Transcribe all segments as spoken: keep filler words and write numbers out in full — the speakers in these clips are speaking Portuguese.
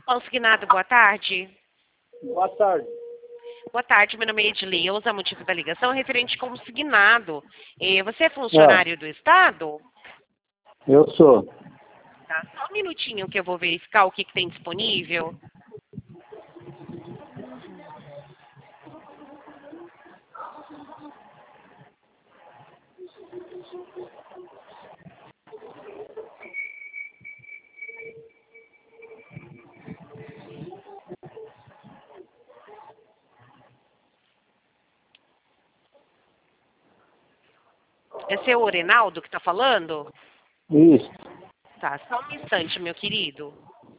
Consignado, boa tarde. Boa tarde. Boa tarde, meu nome é Edileuza, motivo da ligação é referente consignado. Eh, Você é funcionário do Estado? Eu sou. Tá, só um minutinho que eu vou verificar o que, que tem disponível. É seu Orenaldo que está falando? Isso. Tá, só um instante, meu querido.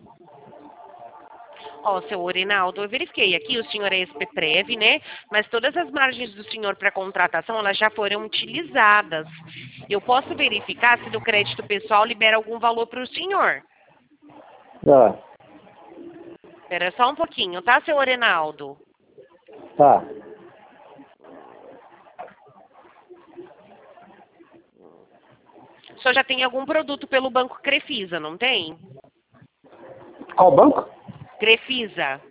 Ó, seu Orenaldo, eu verifiquei aqui, o senhor é S P Prev, né? Mas todas as margens do senhor para contratação, elas já foram utilizadas. Eu posso verificar se do crédito pessoal libera algum valor para o senhor. Tá. Espera só um pouquinho, tá, seu Orenaldo? Tá. O senhor já tem algum produto pelo Banco Crefisa, não tem? Qual banco? Crefisa.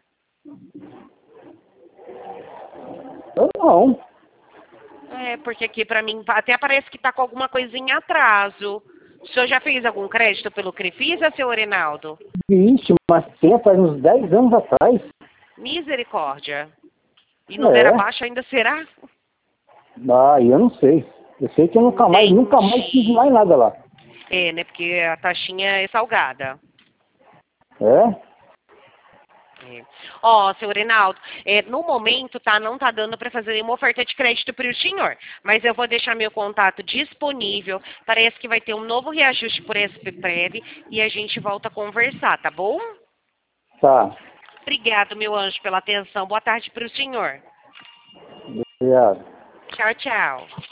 Eu não. É, porque aqui para mim até parece que está com alguma coisinha em atraso. O senhor já fez algum crédito pelo Crefisa, seu Orenaldo? Ixi, mas tem faz uns dez anos atrás. Misericórdia. E não der É. abaixo ainda será? Ah, eu não sei. Eu sei que eu nunca mais, Entendi. nunca mais fiz mais nada lá. É, né? Porque a taxinha é salgada. É? É. Ó, seu Reinaldo, é, no momento, tá, não tá dando para fazer nenhuma oferta de crédito para o senhor, mas eu vou deixar meu contato disponível. Parece que vai ter um novo reajuste por S P Prev e a gente volta a conversar, tá bom? Tá. Obrigado, meu anjo, pela atenção. Boa tarde para o senhor. Obrigado. Tchau, tchau.